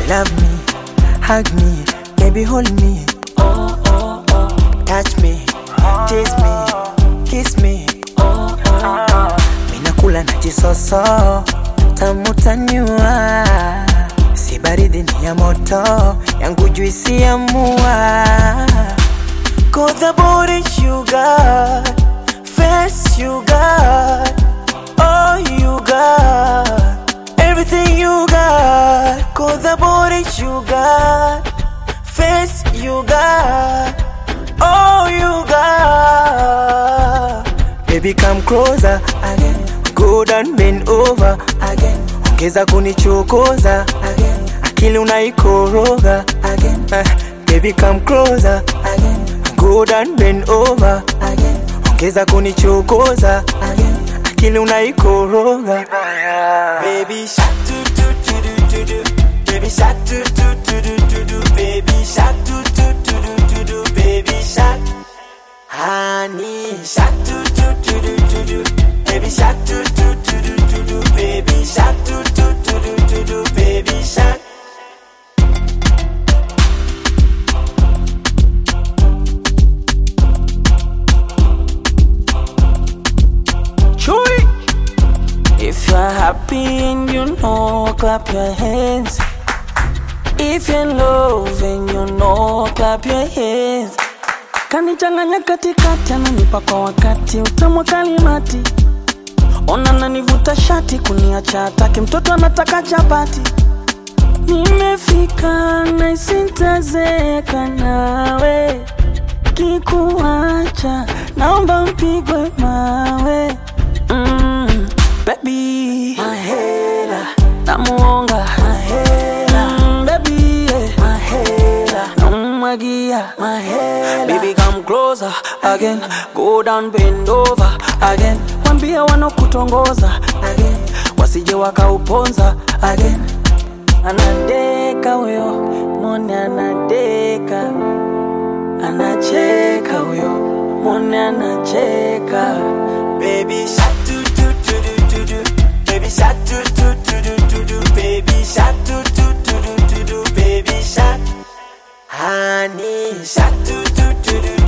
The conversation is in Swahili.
Love me, hug me, baby hold me. Oh, oh, oh. Touch me, taste me, kiss me. Oh, oh, oh. Minakula na jisoso, tamu taniua. Si baridi ni ya moto, yangu juisi ya mua. Got the body you got, face you got, all you got, everything you got. Got the body you got, face you got, all you got. Baby come closer again, go down bend over again. Ongeza kunichokoza again, akili unaikoroga again. Baby come closer again, go down bend over again. Ongeza kunichokoza again, akili unaikoroga. Baby shark do do do do do, baby shark do do do do do, baby shark do do do do do, baby shark. Honey shark do do do do do, baby shark do do do do do, baby shark do do do do do, baby shark. If you're happy and you know, clap your hands. If you're in love and you know, clap your hands. Kanichanganya katikati, ananipa kwa wakati, utamu kalimati. Ona nanivuta shati, kuniacha hataki, mtoto anataka chapati. Nimefika na isintazeka nawe, kikuacha naomba mpigwe mawe. Baby, mahela, namuonga, mahela, baby, mahela, namwagia, mahela. Baby come closer again, go down bend over again. Wambia wanokutongoza again, wasije wakauponza again. Anadeka huyo, mone anadeka. Anacheka huyo, mone anacheka. Baby shark do do do do do, baby shark do do do do do, baby shark do do do do do, baby shark. Honey shark do do do do.